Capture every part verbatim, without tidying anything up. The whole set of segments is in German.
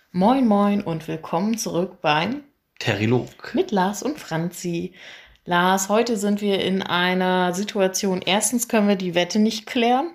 Moin Moin und willkommen zurück beim Terilog. mit Lars und Franzi. Lars, heute sind wir in einer Situation. Erstens können wir die Wette nicht klären.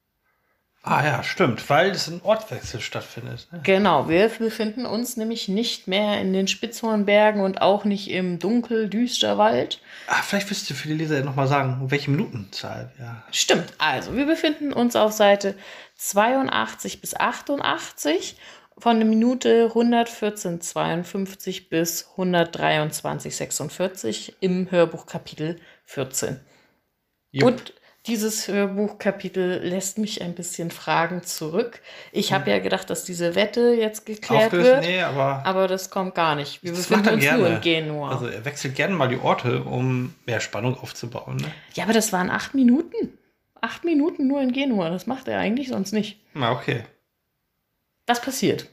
Ah ja, stimmt, weil es ein Ortwechsel stattfindet. Ne? Genau, wir befinden uns nämlich nicht mehr in den Spitzhornbergen und auch nicht im Dunkel-Düsterwald. Ah, vielleicht müsst ihr für die Leser nochmal sagen, welche Minutenzahl. Ja. Stimmt, also wir befinden uns auf Seite zweiundachtzig bis achtundachtzig von der Minute hundertvierzehn zweiundfünfzig bis hundertdreiundzwanzig sechsundvierzig im Hörbuch Kapitel vierzehn. Jupp. Und dieses Hörbuchkapitel lässt mich ein bisschen Fragen zurück. Ich habe ja gedacht, dass diese Wette jetzt geklärt Aufgelöst? wird, Nee, aber, aber das kommt gar nicht. Wir das befinden macht er uns gerne. nur in Genua. Also er wechselt gerne mal die Orte, um mehr Spannung aufzubauen. Ne? Ja, aber das waren acht Minuten. Acht Minuten nur in Genua. Das macht er eigentlich sonst nicht. Na, okay. Was passiert?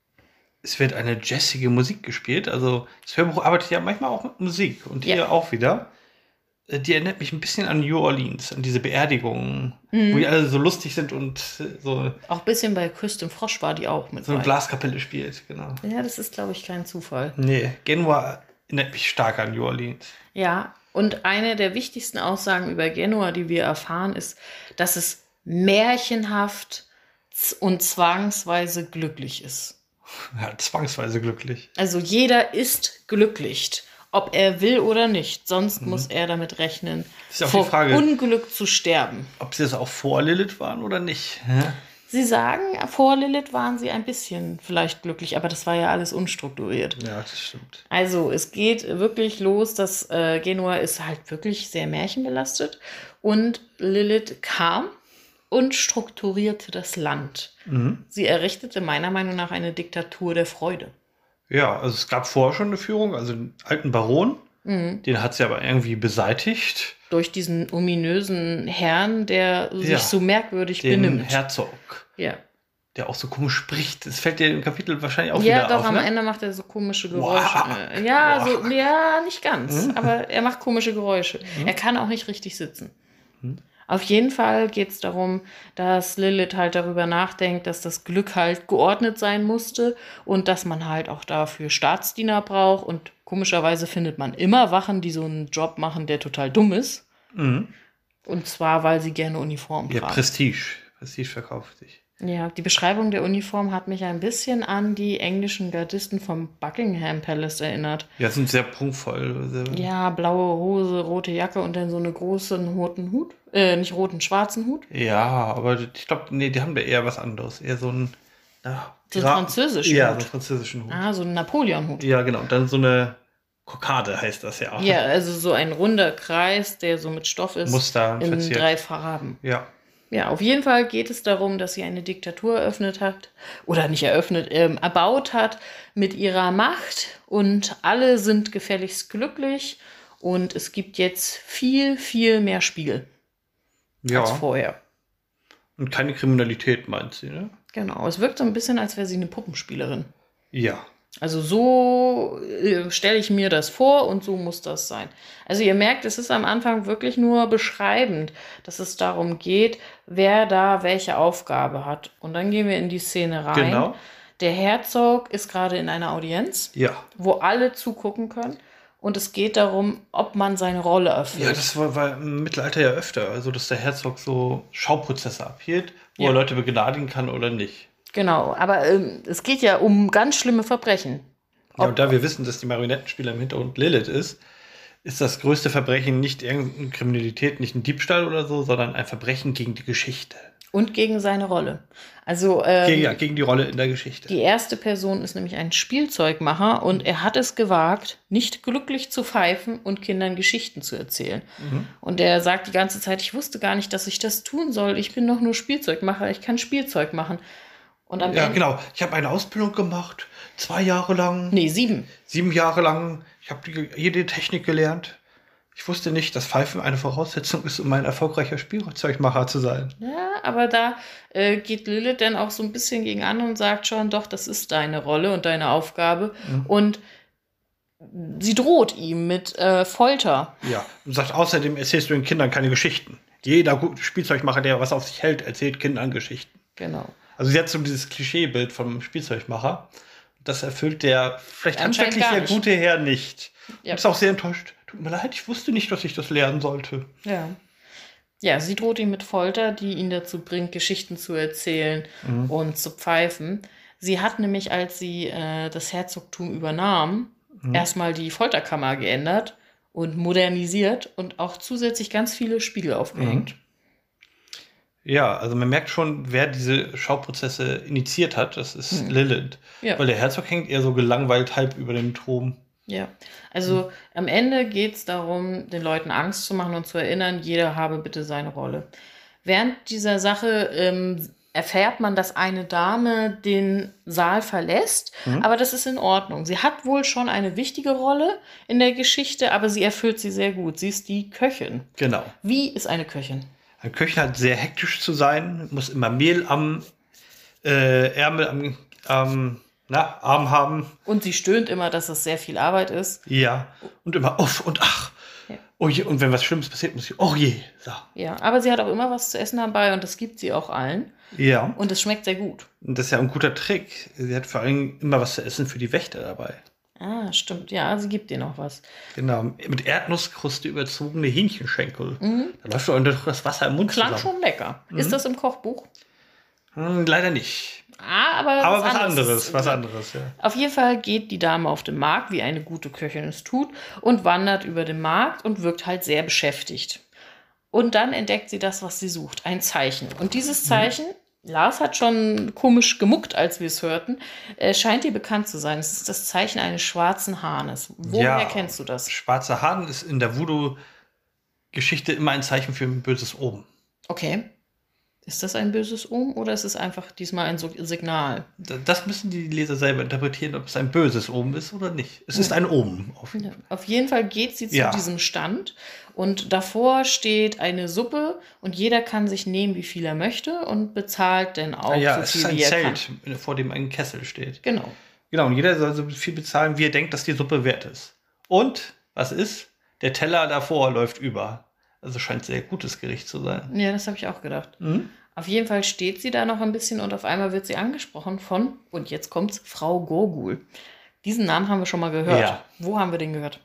Es wird eine jazzige Musik gespielt. Also das Hörbuch arbeitet ja manchmal auch mit Musik. Und hier Ja. auch wieder. Äh, Die erinnert mich ein bisschen an New Orleans, an diese Beerdigungen, wo die alle so lustig sind und äh, so, Auch ein bisschen bei Küst und Frosch war die auch mit so eine bei. Glaskapelle spielt. Genau. Ja, das ist, glaube ich, kein Zufall. Nee, Genua erinnert mich stark an New Orleans. Ja, und eine der wichtigsten Aussagen über Genua, die wir erfahren, ist, dass es märchenhaft z- und zwangsweise glücklich ist. Ja, zwangsweise glücklich. Also jeder ist glücklich, ob er will oder nicht. Sonst muss er damit rechnen, Ist ja auch vor die Frage, Unglück zu sterben. ob sie das auch vor Lilith waren oder nicht. Hä? Sie sagen, vor Lilith waren sie ein bisschen vielleicht glücklich, aber das war ja alles unstrukturiert. Ja, das stimmt. Also es geht wirklich los, dass äh, Genua ist halt wirklich sehr märchenbelastet und Lilith kam und strukturierte das Land. Mhm. Sie errichtete meiner Meinung nach eine Diktatur der Freude. Ja, also es gab vorher schon eine Führung, also einen alten Baron, den hat sie aber irgendwie beseitigt. Durch diesen ominösen Herrn, der Ja, sich so merkwürdig Den benimmt. Herzog, Ja, der auch so komisch spricht. Das fällt dir im Kapitel wahrscheinlich auch ja wieder doch, auf, am ne? Ende macht er so komische Geräusche. Wow. Äh, Ja, Wow. so, ja, nicht ganz, aber er macht komische Geräusche. Er kann auch nicht richtig sitzen. Auf jeden Fall geht es darum, dass Lilith halt darüber nachdenkt, dass das Glück halt geordnet sein musste und dass man halt auch dafür Staatsdiener braucht. Und komischerweise findet man immer Wachen, die so einen Job machen, der total dumm ist. Mhm. Und zwar, weil sie gerne Uniform Ja, tragen. Prestige. Prestige verkauft sich. Ja, die Beschreibung der Uniform hat mich ein bisschen an die englischen Gardisten vom Buckingham Palace erinnert. Ja, sind sehr prunkvoll. Sehr Ja, blaue Hose, rote Jacke und dann so einen großen roten Hut. Äh, nicht roten, schwarzen Hut. Ja, aber ich glaube, nee, die haben da eher was anderes. Eher so ein. Na, So einen Pira- französischen Ja, Hut. so einen französischen Hut. Ah, so ein Napoleon-Hut. Ja, genau. Und dann so eine Kokade heißt das ja auch. Ja, also so ein runder Kreis, der so mit Stoff ist. Muster in verziert. drei Farben. Ja. Ja, auf jeden Fall geht es darum, dass sie eine Diktatur eröffnet hat. Oder nicht eröffnet, ähm, erbaut hat mit ihrer Macht. Und alle sind gefälligst glücklich. Und es gibt jetzt viel, viel mehr Spiel Ja. als vorher. Und keine Kriminalität, meint sie, ne? Genau, es wirkt so ein bisschen, als wäre sie eine Puppenspielerin. Ja. Also so äh, stelle ich mir das vor und so muss das sein. Also ihr merkt, es ist am Anfang wirklich nur beschreibend, dass es darum geht, wer da welche Aufgabe hat. Und dann gehen wir in die Szene rein. Genau. Der Herzog ist gerade in einer Audienz, Ja. wo alle zugucken können. Und es geht darum, ob man seine Rolle erfüllt. Ja, das war, war im Mittelalter ja öfter. Also, dass der Herzog so Schauprozesse abhielt, wo Ja. er Leute begnadigen kann oder nicht. Genau, aber ähm, es geht ja um ganz schlimme Verbrechen. Ja, und da wir wissen, dass die Marionettenspieler im Hintergrund Lilith ist, ist das größte Verbrechen nicht irgendeine Kriminalität, nicht ein Diebstahl oder so, sondern ein Verbrechen gegen die Geschichte. Und gegen seine Rolle. Also ähm, Gegen, ja, gegen die Rolle in der Geschichte. die erste Person ist nämlich ein Spielzeugmacher und er hat es gewagt, nicht glücklich zu pfeifen und Kindern Geschichten zu erzählen. Und er sagt die ganze Zeit, ich wusste gar nicht, dass ich das tun soll. Ich bin doch nur Spielzeugmacher, ich kann Spielzeug machen. Und am Ja, Ende, genau. Ich habe eine Ausbildung gemacht, zwei Jahre lang, nee, sieben. sieben Jahre lang. Ich habe jede Technik gelernt. Ich wusste nicht, dass Pfeifen eine Voraussetzung ist, um ein erfolgreicher Spielzeugmacher zu sein. Ja, aber da äh, geht Lilith dann auch so ein bisschen gegen an und sagt schon, doch, das ist deine Rolle und deine Aufgabe. Und sie droht ihm mit äh, Folter. Ja, und sagt, außerdem erzählst du den Kindern keine Geschichten. Jeder gute Spielzeugmacher, der was auf sich hält, erzählt Kindern Geschichten. Genau. Also sie hat so dieses Klischeebild vom Spielzeugmacher. Das erfüllt der vielleicht Anscheinend handwerklich gar sehr nicht. gute Herr nicht. Ja. Ist auch sehr enttäuscht. Tut mir leid, ich wusste nicht, dass ich das lernen sollte. Ja. Ja, sie droht ihn mit Folter, die ihn dazu bringt, Geschichten zu erzählen Mhm. und zu pfeifen. Sie hat nämlich, als sie äh, das Herzogtum übernahm, Mhm. erstmal die Folterkammer geändert und modernisiert und auch zusätzlich ganz viele Spiegel aufgehängt. Ja, also man merkt schon, wer diese Schauprozesse initiiert hat. Das ist Mhm. Lilith. Ja. Weil der Herzog hängt eher so gelangweilt halb über dem Thron. Ja, also am Ende geht es darum, den Leuten Angst zu machen und zu erinnern, jeder habe bitte seine Rolle. Während dieser Sache ähm, erfährt man, dass eine Dame den Saal verlässt, Mhm. aber das ist in Ordnung. Sie hat wohl schon eine wichtige Rolle in der Geschichte, aber sie erfüllt sie sehr gut. Sie ist die Köchin. Genau. Wie ist eine Köchin? Eine Köchin hat sehr hektisch zu sein, muss immer Mehl am äh, Ärmel, am, am na, Arm haben. Und sie stöhnt immer, dass es sehr viel Arbeit ist. Ja. Und immer uff und ach. Ja. Oh je, und wenn was Schlimmes passiert, muss sie, oh je. So. Ja, aber sie hat auch immer was zu essen dabei und das gibt sie auch allen. Ja. Und es schmeckt sehr gut. Und das ist ja ein guter Trick. Sie hat vor allem immer was zu essen für die Wächter dabei. Ah, stimmt. Ja, sie gibt dir noch was. Genau. Mit Erdnusskruste überzogene Hähnchenschenkel. Da läuft doch das Wasser im Mund Klang zusammen. schon lecker. Ist das im Kochbuch? Hm, leider nicht. Ah, aber, Aber was anderes, was anderes, ja. Auf jeden Fall geht die Dame auf den Markt, wie eine gute Köchin es tut, und wandert über den Markt und wirkt halt sehr beschäftigt. Und dann entdeckt sie das, was sie sucht, ein Zeichen. Und dieses Zeichen, Lars hat schon komisch gemuckt, als wir es hörten, äh, scheint dir bekannt zu sein. Es ist das Zeichen eines schwarzen Hahnes. Woher Ja. kennst du das? Schwarzer Hahn ist in der Voodoo-Geschichte immer ein Zeichen für ein böses Omen. Okay. Ist das ein böses Omen oder ist es einfach diesmal ein So- Signal? Da- Das müssen die Leser selber interpretieren, ob es ein böses Omen ist oder nicht. Es ist ein Omen. Auf jeden Ja. Fall. Auf jeden Fall geht sie zu Ja. diesem Stand und davor steht eine Suppe und jeder kann sich nehmen, wie viel er möchte und bezahlt dann auch Ja, so es viel, ist ein wie er kann. Zelt, vor dem ein Kessel steht. Genau. Genau, und jeder soll so viel bezahlen, wie er denkt, dass die Suppe wert ist. Und, was ist? Der Teller davor läuft über. Also scheint sehr gutes Gericht zu sein. Ja, das habe ich auch gedacht. Mhm. Auf jeden Fall steht sie da noch ein bisschen und auf einmal wird sie angesprochen von, und jetzt kommt's, Frau Gurgul. Diesen Namen haben wir schon mal gehört. Ja. Wo haben wir den gehört?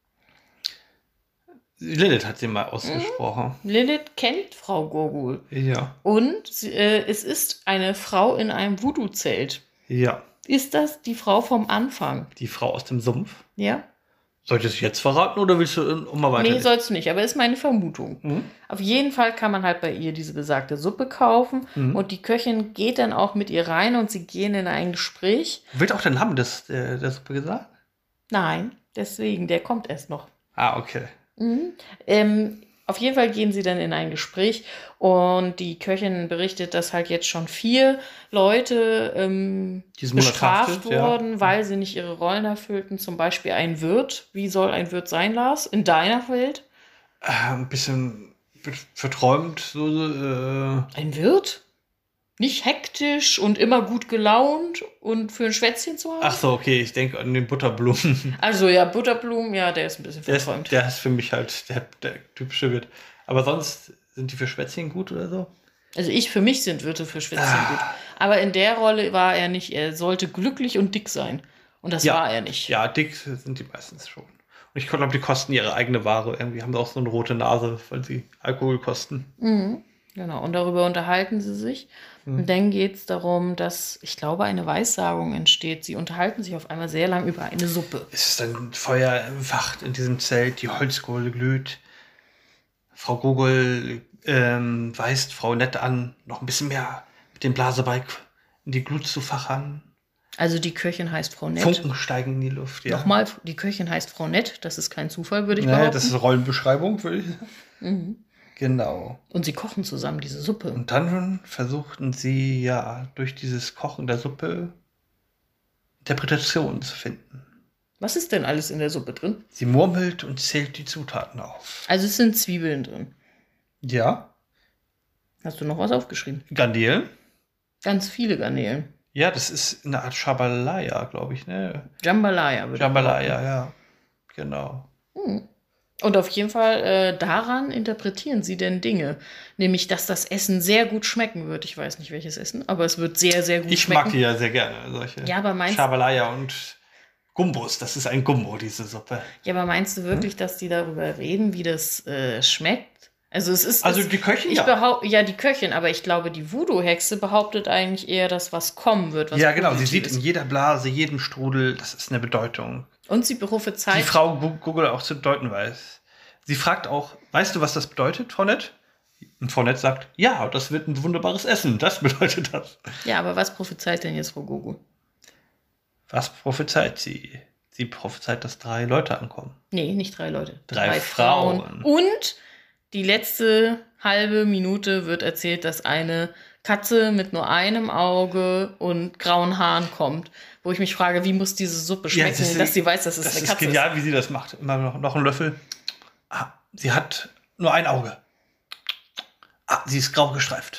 Lilith hat sie mal ausgesprochen. Lilith kennt Frau Gurgul. Ja. Und sie, äh, es ist eine Frau in einem Voodoo-Zelt. Ja. Ist das die Frau vom Anfang? Die Frau aus dem Sumpf. Ja? Soll ich das jetzt verraten oder willst du äh, mal weiter? Nee, sollst du nicht, aber ist meine Vermutung. Mhm. Auf jeden Fall kann man halt bei ihr diese besagte Suppe kaufen Mhm. und die Köchin geht dann auch mit ihr rein und sie gehen in ein Gespräch. Wird auch der Name des, der, der Suppe gesagt? Nein, deswegen, der kommt erst noch. Ah, okay. Mhm. Ähm, auf jeden Fall gehen sie dann in ein Gespräch und die Köchin berichtet, dass halt jetzt schon vier Leute ähm, Diesen Monat bestraft verhaftet, ja. wurden, weil sie nicht ihre Rollen erfüllten. Zum Beispiel ein Wirt. Wie soll ein Wirt sein, Lars? In deiner Welt? Äh, ein bisschen be- verträumt. So, äh, Ein Wirt? Nicht hektisch und immer gut gelaunt und für ein Schwätzchen zu haben? ach so, okay, ich denke an den Butterblumen. Also ja, Butterblumen, ja, der ist ein bisschen Der ist, verträumt. der ist für mich halt der, der typische Wirt. Aber sonst sind die für Schwätzchen gut oder so? Also ich, für mich sind Wirte für Schwätzchen Ah. gut. Aber in der Rolle war er nicht. Er sollte glücklich und dick sein. Und das Ja. war er nicht. Ja, dick sind die meistens schon. Und ich glaube, die kosten ihre eigene Ware. Irgendwie haben sie auch so eine rote Nase, weil sie Alkohol kosten. Mhm. Genau, und darüber unterhalten sie sich. Mhm. Und dann geht es darum, dass, ich glaube, eine Weissagung entsteht. Sie unterhalten sich auf einmal sehr lang über eine Suppe. Es ist ein Feuer entfacht in diesem Zelt, die Holzkohle glüht. Frau Gogol ähm, weist Frau Nett an, noch ein bisschen mehr mit dem Blasebalg in die Glut zu fachern. Also die Köchin heißt Frau Nett. Funken steigen in die Luft. Ja. Nochmal, die Köchin heißt Frau Nett. Das ist kein Zufall, würde ich Naja, behaupten. das ist Rollenbeschreibung, würde ich sagen. Mhm. Genau. Und sie kochen zusammen diese Suppe. Und dann versuchten sie ja durch dieses Kochen der Suppe Interpretationen zu finden. Was ist denn alles in der Suppe drin? Sie murmelt und zählt die Zutaten auf. Also es sind Zwiebeln drin. Ja, Hast du noch was aufgeschrieben? Garnelen. Ganz viele Garnelen. Ja, das ist eine Art Shabalaya, glaube ich, ne? Jambalaya. würde ich Jambalaya, ja. Genau. behaupten. Hm. Und auf jeden Fall äh, daran interpretieren sie denn Dinge. Nämlich, dass das Essen sehr gut schmecken wird. Ich weiß nicht, welches Essen, aber es wird sehr, sehr gut ich schmecken. Ich mag die ja sehr gerne, solche ja, aber meinst, Schabalaya und Gumbos. Das ist ein Gumbo, diese Suppe. Ja, aber meinst du wirklich, hm? dass die darüber reden, wie das äh, schmeckt? Also es ist... Also es, die Köchin, ich ja. Behaupt, ja, die Köchin, aber ich glaube, die Voodoo-Hexe behauptet eigentlich eher, dass was kommen wird. Was ja, genau. Sie sieht in jeder Blase, jedem Strudel, das ist eine Bedeutung. Und sie prophezeit... Die Frau Google auch zu deuten weiß. Sie fragt auch, weißt du, was das bedeutet, Frau Nett? Und Frau Nett sagt, ja, das wird ein wunderbares Essen. Das bedeutet das. Ja, aber was prophezeit denn jetzt Frau Google? Was prophezeit sie? Sie prophezeit, dass drei Leute ankommen. Nee, nicht drei Leute. Drei, drei Frauen. Frauen. Und die letzte halbe Minute wird erzählt, dass eine Katze mit nur einem Auge und grauen Haaren kommt. Wo ich mich frage, wie muss diese Suppe schmecken, ja, das ist, dass sie weiß, dass es das eine Katze ist. Das ist genial, wie sie das macht. Immer noch, noch einen Löffel. Ah, sie hat nur ein Auge. Ah, sie ist grau gestreift.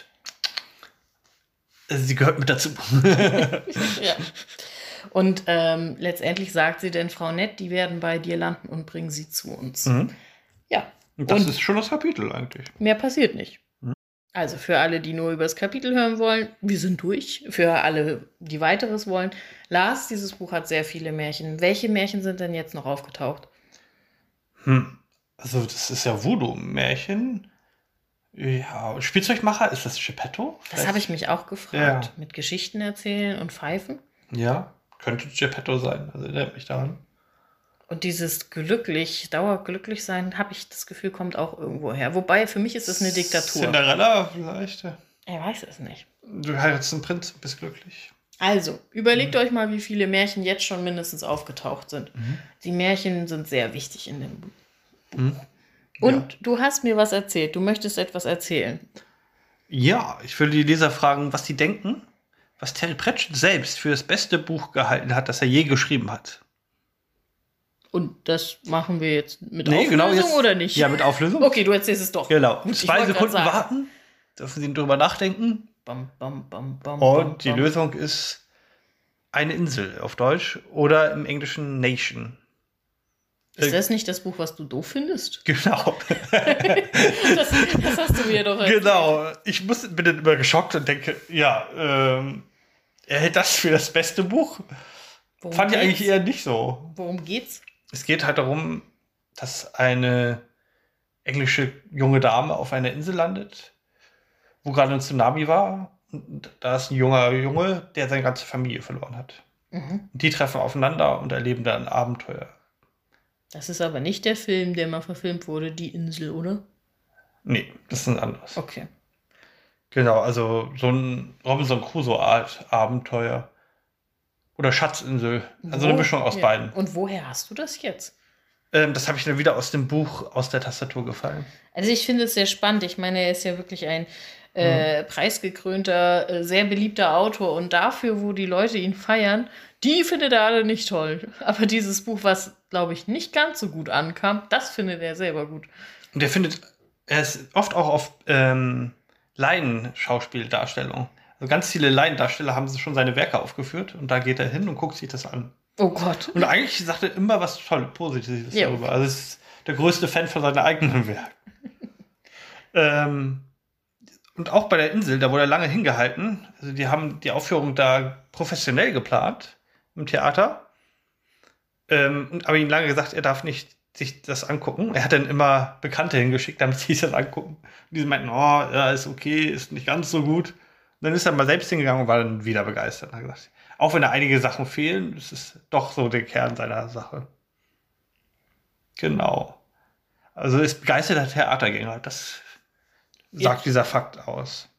Sie gehört mit dazu. Ja. Und ähm, letztendlich sagt sie denn, Frau Nett, die werden bei dir landen und bringen sie zu uns. Mhm. Ja. Und das und ist schon das Kapitel eigentlich. Mehr passiert nicht. Mhm. Also für alle, die nur über das Kapitel hören wollen, wir sind durch. Für alle, die weiteres wollen. Lars, dieses Buch hat sehr viele Märchen. Welche Märchen sind denn jetzt noch aufgetaucht? Hm. Also das ist ja Voodoo-Märchen. Ja, Spielzeugmacher, ist das Geppetto? Das habe ich mich auch gefragt. Ja. Mit Geschichten erzählen und Pfeifen? Ja, könnte Geppetto sein. Also erinnert mich daran. Und dieses glücklich, dauerglücklich sein, habe ich das Gefühl, kommt auch irgendwo her. Wobei, für mich ist es eine Diktatur. Cinderella vielleicht. Er weiß es nicht. Du heiratest einen Prinz und bist glücklich. Also, überlegt mhm. euch mal, wie viele Märchen jetzt schon mindestens aufgetaucht sind. Mhm. Die Märchen sind sehr wichtig in dem Buch. Mhm. Und ja. Du hast mir was erzählt. Du möchtest etwas erzählen. Ja, ich würde die Leser fragen, was sie denken, was Terry Pratchett selbst für das beste Buch gehalten hat, das er je geschrieben hat. Und das machen wir jetzt mit nee, Auflösung genau jetzt, oder nicht? Ja, mit Auflösung. Okay, du erzählst es doch. Genau. Gut, zwei Sekunden warten, dürfen Sie drüber nachdenken. Bam, bam, bam, bam, Und bam, die bam. Lösung ist eine Insel auf Deutsch oder im Englischen Nation. Ist das nicht das Buch, was du doof findest? Genau. das, das hast du mir doch erzählt. Genau. Ich muss, bin dann immer geschockt und denke, ja, ähm, er hält das für das beste Buch. Worum Fand geht's? Ich eigentlich eher nicht so. Worum geht's? Es geht halt darum, dass eine englische junge Dame auf einer Insel landet, wo gerade ein Tsunami war. Und da ist ein junger Junge, der seine ganze Familie verloren hat. Mhm. Die treffen aufeinander und erleben dann ein Abenteuer. Das ist aber nicht der Film, der mal verfilmt wurde, Die Insel, oder? Nee, das ist ein anderes. Okay. Genau, also so ein Robinson Crusoe-Art Abenteuer. Oder Schatzinsel. Also Wo? Eine Mischung aus ja. beiden. Und woher hast du das jetzt? Ähm, das habe ich dann wieder aus dem Buch aus der Tastatur gefallen. Also ich finde es sehr spannend. Ich meine, er ist ja wirklich ein äh, mhm. preisgekrönter, äh, sehr beliebter Autor. Und dafür, wo die Leute ihn feiern, die findet er alle nicht toll. Aber dieses Buch, was, glaube ich, nicht ganz so gut ankam, das findet er selber gut. Und er findet, er ist oft auch auf ähm, Laienschauspieldarstellung. Also ganz viele Laiendarsteller haben schon seine Werke aufgeführt und da geht er hin und guckt sich das an. Oh Gott. Und eigentlich sagt er immer was Tolles, Positives ja. darüber. Also es ist der größte Fan von seinen eigenen Werken. ähm, und auch bei der Insel, da wurde er lange hingehalten. Also die haben die Aufführung da professionell geplant im Theater. Ähm, und aber ihm lange gesagt, er darf nicht sich das angucken. Er hat dann immer Bekannte hingeschickt, damit sie sich das angucken. Und die meinten, oh, ja, ist okay, ist nicht ganz so gut. Und dann ist er mal selbst hingegangen und war dann wieder begeistert. Hat gesagt, auch wenn da einige Sachen fehlen, ist es doch so der Kern seiner Sache. Genau. Also ist begeisterter Theatergänger. Das sagt ja. dieser Fakt aus.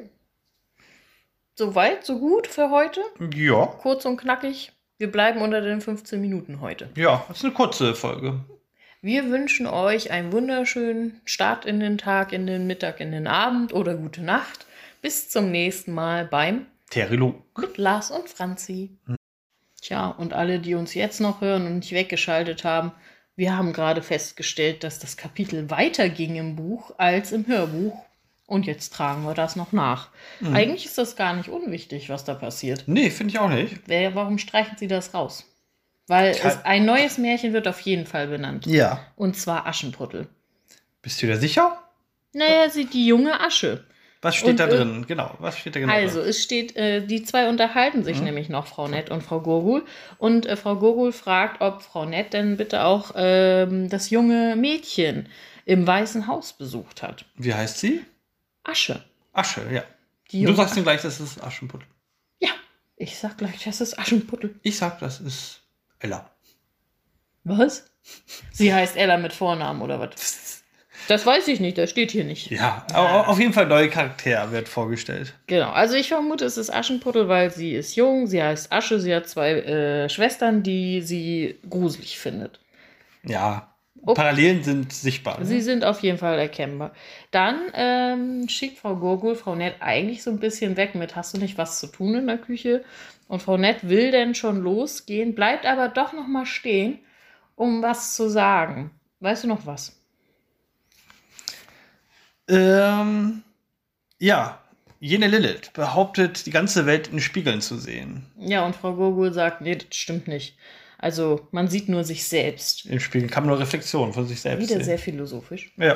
So weit, so gut für heute? Ja. Kurz und knackig. Wir bleiben unter den fünfzehn Minuten heute. Ja, das ist eine kurze Folge. Wir wünschen euch einen wunderschönen Start in den Tag, in den Mittag, in den Abend oder gute Nacht. Bis zum nächsten Mal beim Terilog mit Lars und Franzi. Hm. Tja, und alle, die uns jetzt noch hören und nicht weggeschaltet haben, wir haben gerade festgestellt, dass das Kapitel weiterging im Buch als im Hörbuch. Und jetzt tragen wir das noch nach. Hm. Eigentlich ist das gar nicht unwichtig, was da passiert. Nee, finde ich auch nicht. Wer, warum streichen Sie das raus? Weil Ka- es, ein neues Märchen wird auf jeden Fall benannt. Ja. Und zwar Aschenputtel. Bist du dir sicher? Naja, sie die junge Asche. Was steht Und, da äh, drin? Genau, was steht da genau Also, drin? es steht, äh, die zwei unterhalten sich Mhm. nämlich noch, Frau Nett und Frau Gurgul. Und äh, Frau Gurgul fragt, ob Frau Nett denn bitte auch ähm, das junge Mädchen im Weißen Haus besucht hat. Wie heißt sie? Asche. Asche, ja. Die Du junge sagst ihm gleich, das ist Aschenputtel. Ja, ich sag gleich, das ist Aschenputtel. Ich sag, das ist Ella. Was? Sie heißt Ella mit Vornamen oder was? Das weiß ich nicht, das steht hier nicht. Ja, aber auf jeden Fall neue Charakter wird vorgestellt. Genau, also ich vermute, es ist Aschenputtel, weil sie ist jung, sie heißt Asche, sie hat zwei äh, Schwestern, die sie gruselig findet. Ja, Oh. Parallelen sind sichtbar. Sie Ne? sind auf jeden Fall erkennbar. Dann ähm, schickt Frau Gurgul Frau Nett eigentlich so ein bisschen weg mit, hast du nicht was zu tun in der Küche? Und Frau Nett will denn schon losgehen, bleibt aber doch noch mal stehen, um was zu sagen. Weißt du noch was? Ähm, ja, jene Lilith behauptet, die ganze Welt in Spiegeln zu sehen. Ja, und Frau Gurgul sagt, nee, das stimmt nicht. Also, man sieht nur sich selbst. In Spiegeln kann man nur Reflexion von sich selbst Wieder sehen. sehr philosophisch. Ja.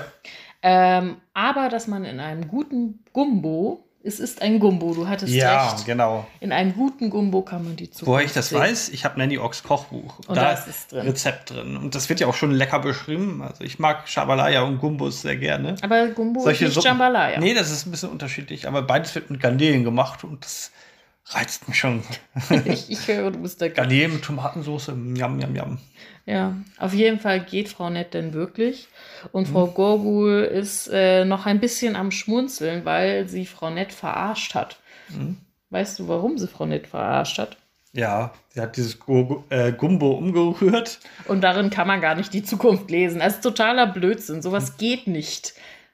Ähm, aber dass man in einem guten Gumbo, es ist ein Gumbo, du hattest Ja, recht. genau. In einem guten Gumbo kann man die Zukunft Woher ich das sehen. weiß, ich habe Nanny Ochs Kochbuch. Und da ist es drin. Rezept drin. Und das wird ja auch schon lecker beschrieben. Also ich mag Schabalaya und Gumbos sehr gerne. Aber Gumbo Solche ist nicht Suppen- Jambalaya. Nee, das ist ein bisschen unterschiedlich. Aber beides wird mit Garnelen gemacht und das reizt mich schon. ich, ich höre, du bist der Gott. Garnelen mit Tomatensauce. Yum, yum, yum. Ja, auf jeden Fall geht Frau Nett denn wirklich. Und Mhm. Frau Gurgul ist äh, noch ein bisschen am Schmunzeln, weil sie Frau Nett verarscht hat. Mhm. Weißt du, warum sie Frau Nett verarscht hat? Ja, sie hat dieses Gu- äh, Gumbo umgerührt. Und darin kann man gar nicht die Zukunft lesen. Das ist totaler Blödsinn. Sowas geht nicht.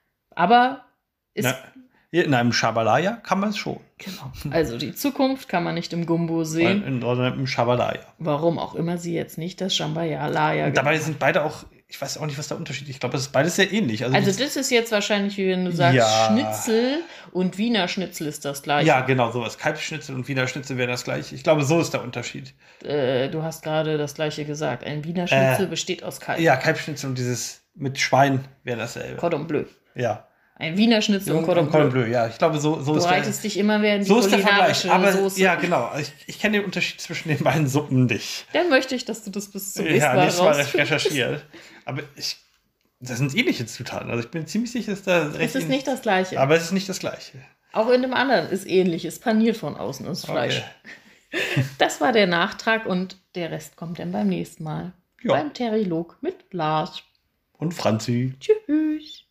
Aber ist. Na, in einem Schabalaya kann man es schon. Genau. Also die Zukunft kann man nicht im Gumbo sehen. In, in, im Schabalaya. Warum auch immer sie jetzt nicht das Jambalaya Und dabei sind beide auch, ich weiß auch nicht, was der Unterschied ist. Ich glaube, das ist beides sehr ähnlich. Also, Also das, das ist jetzt wahrscheinlich, wie wenn du sagst, Ja. Schnitzel und Wiener Schnitzel ist das gleiche. ja, genau, sowas. Kalbsschnitzel und Wiener Schnitzel wären das gleiche. Ich glaube, so ist der Unterschied. Äh, du hast gerade das gleiche gesagt. Ein Wiener Schnitzel Äh, besteht aus Kalb. Ja, Kalbsschnitzel und dieses mit Schwein wäre dasselbe. Cordon Bleu. Ja. Ein Wiener Schnitzel und Cordon Bleu. Bleu. Ja, ich glaube, so, so Du ist der, reitest dich immer mehr in die so ist der Vergleich. kulinarische Aber Soße. ja, genau. Ich, ich kenne den Unterschied zwischen den beiden Suppen nicht. Dann möchte ich, dass du das bis zum nächsten Ja, Mal nächstes Mal rausfindest. recherchiert. Aber ich, das sind ähnliche Zutaten. Also ich bin ziemlich sicher, dass da recht Es ist nicht das gleiche. Aber es ist nicht das gleiche. Auch in dem anderen ist ähnlich. Es paniert von außen das Fleisch. Okay. Das war der Nachtrag und der Rest kommt dann beim nächsten Mal. Ja. Beim Terilog mit Lars. Und Franzi. Tschüss.